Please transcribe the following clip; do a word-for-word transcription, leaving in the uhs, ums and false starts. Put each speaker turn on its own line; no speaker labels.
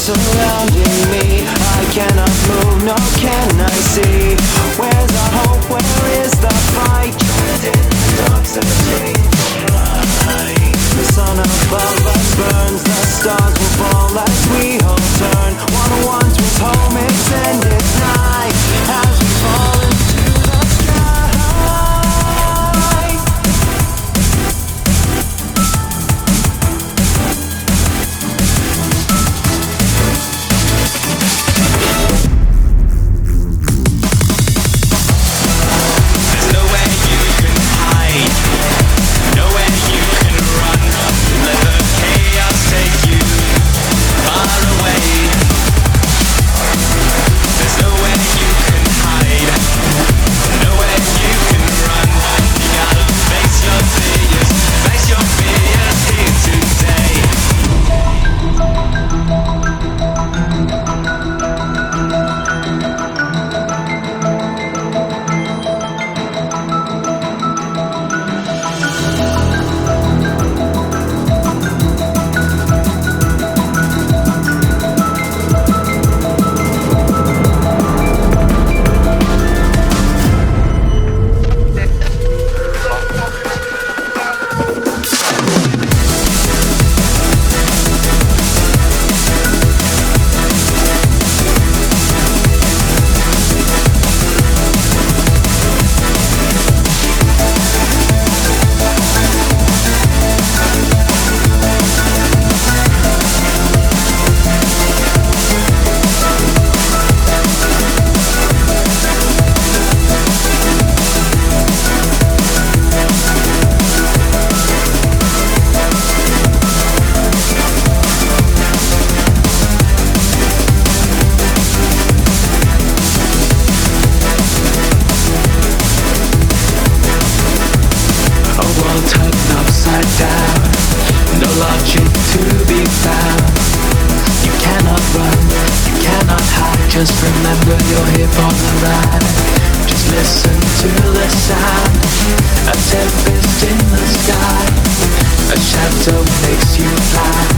surrounding me. I cannot move, nor can I see. Where's the hope, where is the fight? Trapped in the dark, searching for light. The sun above us burns, the stars will fall as we all turn. What once was home, it's ended night as we fall into the sky. Just remember you're here for the ride. Just listen to the sound. A tempest in the sky. A shadow makes you fly.